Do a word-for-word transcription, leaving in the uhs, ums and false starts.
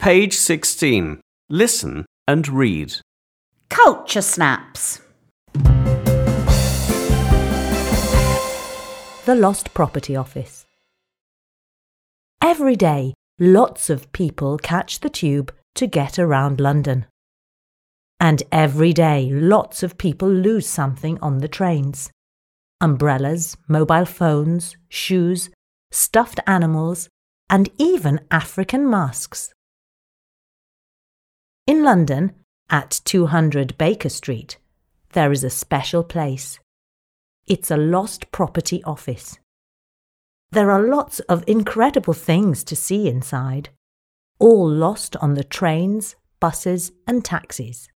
Page sixteen. Listen and read. Culture snaps. The Lost Property Office. Every day, lots of people catch the tube to get around London. And every day, lots of people lose something on the trains. Umbrellas, mobile phones, shoes, stuffed animals, and even African masks. In London, at two hundred Baker Street, there is a special place. It's a lost property office. There are lots of incredible things to see inside, all lost on the trains, buses, and taxis.